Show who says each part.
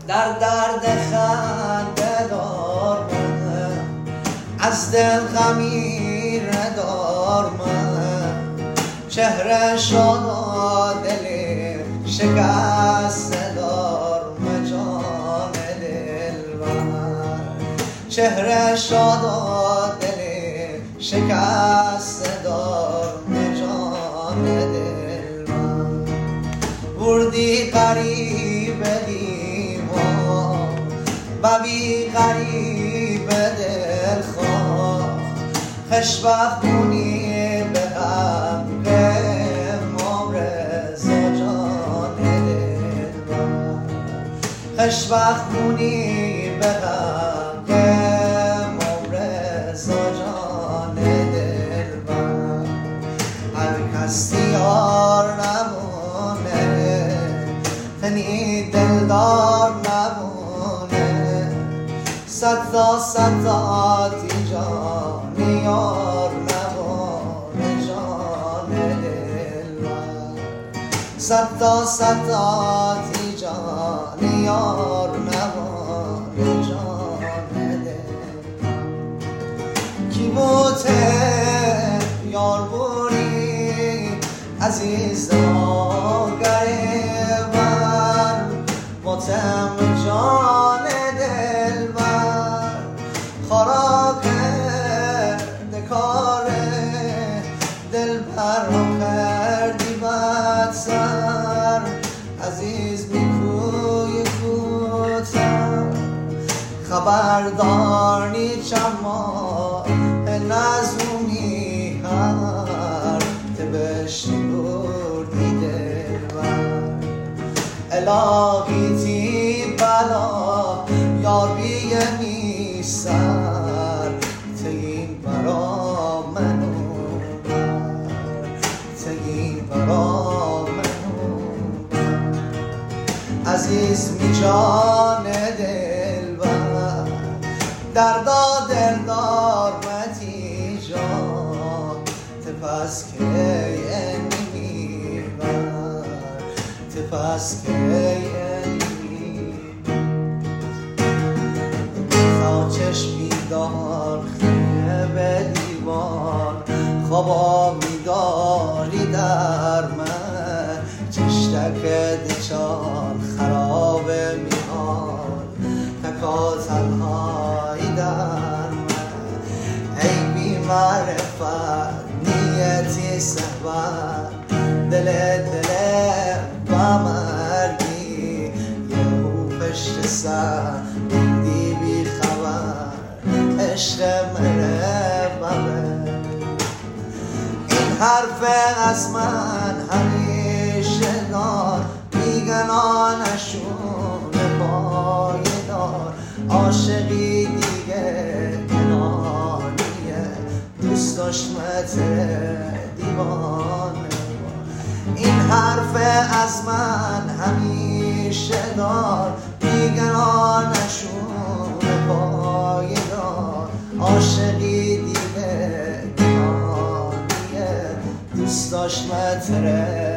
Speaker 1: در درد خنده دار من، از دل غمی ندار من، چهره شاد و دل شکسته دار من جان دلبر، چهره شاد و دل شکسته دار من جان دلبر. بردی غریب دیوان و بی غریب دلخواه، خوشبخت کنی به حق امام رضا جان دلبر، خوشبخت کنی به حق امام رضا جان دلبر. هر کس دیار نمونه، تنی دلدار نمونه، صد تا جان یار نمونه جان دلبر، صد تا جان یار نمونه جان دلبر. کی بوته یار بوری عزیز گریبر، متهم جان دلبر، خراب کرده کار دلبر رو کردی بدسر، عزیز میکوی کوتر، خبردار نیچم ماه نزونی هر تبشتی بردی دلبر. الهی تی بلا یار بیمی سر، تگین برا منو بر، تگین برا منو بر. عزیز می جان دلبر، دردا دلدار متی جان، تپس که نمیبر، تپس که تا چشمی دار خیه به دیوان، خوابا میداری در من، چشتک دچار خراب میان، تکا تنهایی در من. ای بی معرفت نیتی صحبت، دل بمرگی یهو پشت سر بودی بی خبر، عشق مره ببر. این حرف از من همیشه دار، بیگنانشون پایدار، عاشقی دیگه کنانیه، دوست داشتمت دیوانه. این حرف از من همیشه دار، بیگنانشون پایدار، عاشقی دیگه کنانیه، دوست داشتمت